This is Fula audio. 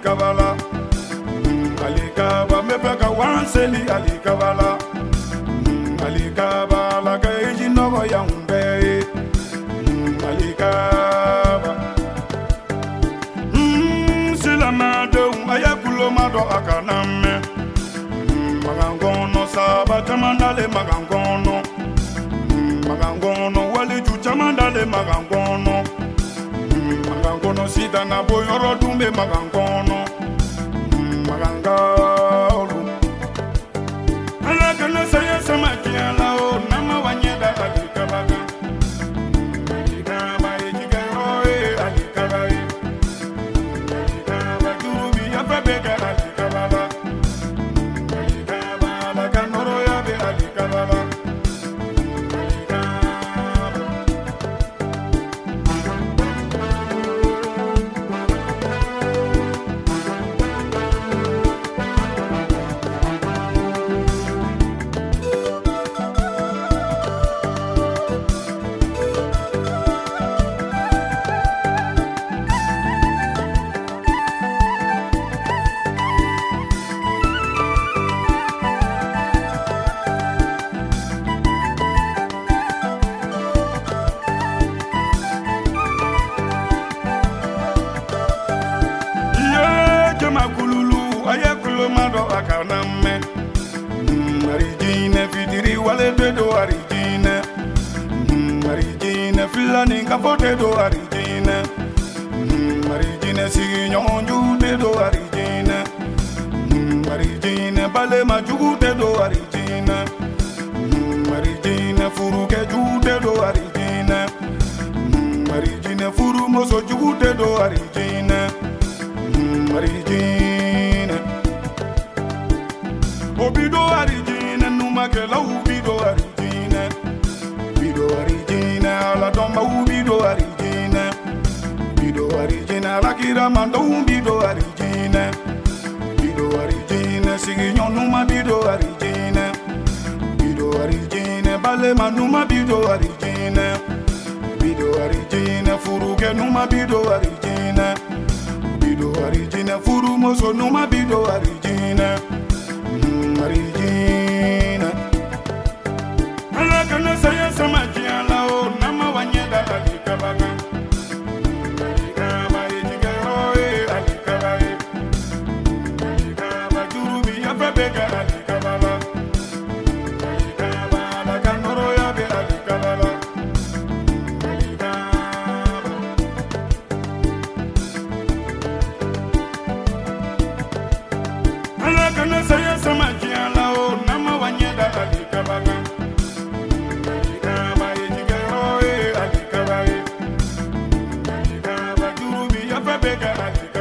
alikabala. Alikaba mepeka wanseli alikabala. Alikaba ka ejinogo yambe. Alikaba. Silamado ayakulo mado akaname. Magangono saba tamandale magangono. Magangono wali chuchamandale magangono. Magangono sida na boyoro dumbe magangono. Magangolu alakana saya sama kiala o nama wanyeda alikabaga. Alikaba ejigero alikaba alikaba jurubi yapabega alikabala. Alikaba lakanoro yabe alikabala. Mado akaname Marijine fitiri wale do arijine Marijine filani kapote do arijine Marijine sigi nyonju de do arijine Marijine bale majugu de do arijine Marijine furu ke ju de do arijine Marijine furu moso jugu de do arijine Marijine Obido arijine numagela ubido arijine Bido arijine ala domba ubido arijine Bido arijine ala kiramando ubido arijine Bido arijine siginyo numa bido arijine Bido arijine bale manuma bido arijine Bido arijine furuge numa bido arijine Bido arijine furu moso numa bido arijine Marijina alakana saya sama kiala o nama wanyeda alikabaga. Alikaba ejigero alikaba alikaba jurubi yapabega alikabala. Alikaba lakanoro yabe alikabala. Alakana saya sama kiala o nama wanyeda alikabaga. Alikaba ejigero alikaba alikaba jurubi yapabega alikaba.